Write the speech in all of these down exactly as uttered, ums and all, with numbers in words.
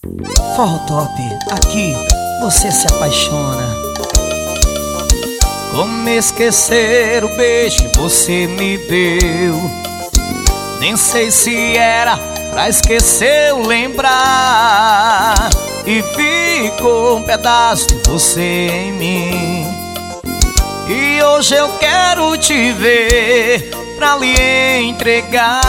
Forró Top, aqui você se apaixona. Como esquecer o beijo que você me deu? Nem sei se era pra esquecer ou lembrar. E ficou um pedaço de você em mim. E hoje eu quero te ver pra lhe entregar.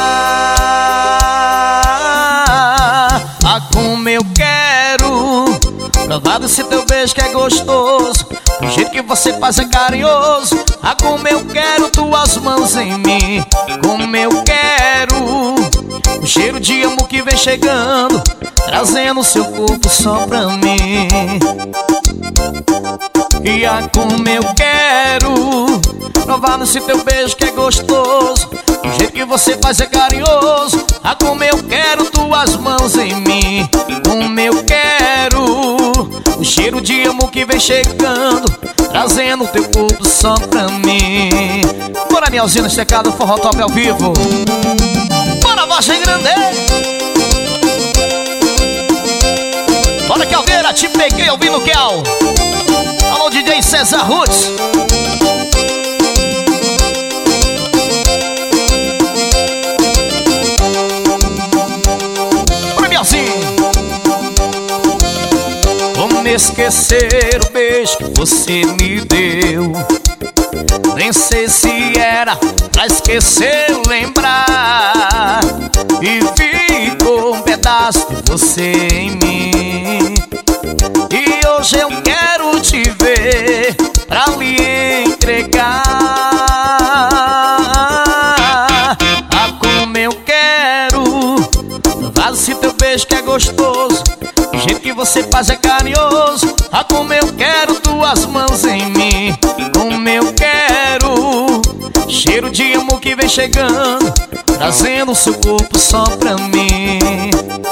Ah, como eu quero provar desse teu beijo que é gostoso, do jeito que você faz é carinhoso. Ah, como eu quero tuas mãos em mim. Como eu quero o cheiro de amor que vem chegando, trazendo seu corpo só pra mim. E ah, como eu quero provar nesse teu beijo que é gostoso, do jeito que você faz é carinhoso. Ah, como eu quero tuas mãos em mim. Como eu quero o cheiro de amor que vem chegando, trazendo teu corpo só pra mim. Bora, Nielzinho, nesse teclado, Forró Top ao vivo. Bora, Vargem Grande. Bora, Caldeira, te peguei ouvindo Kel. Alô, D J César Roots. Bora, Nielzinho. Como esquecer o beijo que você me deu? Nem sei se era pra esquecer ou lembrar. E ficou um pedaço de você em mim. E hoje eu quero te ver pra lhe entregar. Ah, como eu quero provar esse teu beijo que é gostoso, do jeito que você faz é carinhoso. Ah, como eu quero tuas mãos em mim. Como eu quero cheiro de amor que vem chegando, trazendo seu corpo só pra mim.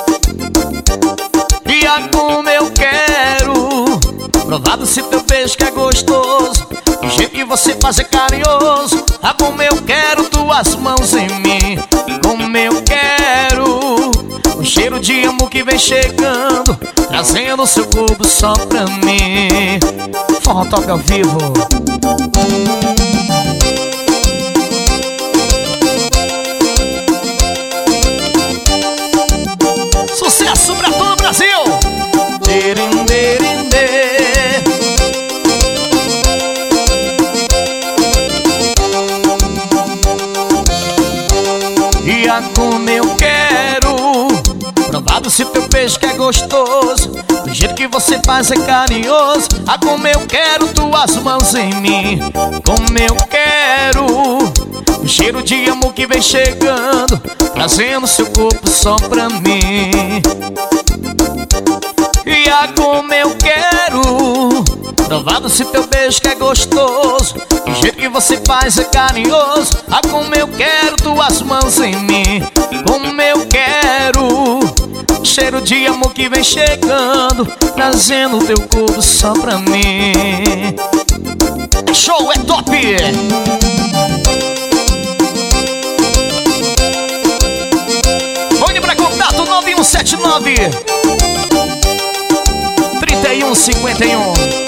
E ah, como eu quero provar desse teu beijo que é gostoso, do jeito que você faz é carinhoso. Ah, como eu quero tuas mãos em mim. Como eu quero o cheiro de amor que vem chegando, trazendo seu corpo só pra mim. Forró Top ao vivo. Sucesso pra todo o Brasil. E ah, como eu quero provar desse teu beijo que é gostoso, do jeito que você faz é carinhoso. Ah, como eu quero tuas mãos em mim. Como eu quero o cheiro de amor que vem chegando, trazendo seu corpo só pra mim. E ah, como eu quero provar desse teu beijo que é gostoso, do jeito que você faz é carinhoso. Ah, como eu quero tuas mãos em mim. Como eu quero o cheiro de amor que vem chegando, trazendo teu corpo só pra mim. Show é top! Fone pra contato nove um sete nove, trinta e um cinquenta e um.